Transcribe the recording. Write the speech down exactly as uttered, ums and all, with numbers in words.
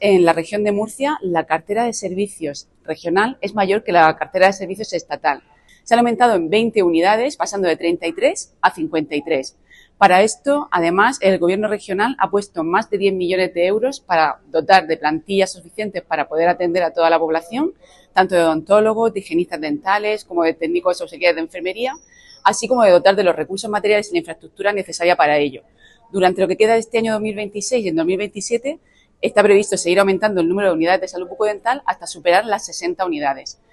en la región de Murcia, la cartera de servicios regional es mayor que la cartera de servicios estatal. Se han aumentado en veinte unidades, pasando de treinta y tres a cincuenta y tres. Para esto, además, el Gobierno regional ha puesto más de diez millones de euros para dotar de plantillas suficientes para poder atender a toda la población, tanto de odontólogos, de higienistas dentales, como de técnicos auxiliares de enfermería, así como de dotar de los recursos materiales y la infraestructura necesaria para ello. Durante lo que queda de este año dos mil veintiséis y en dos mil veintisiete, está previsto seguir aumentando el número de unidades de salud bucodental hasta superar las sesenta unidades.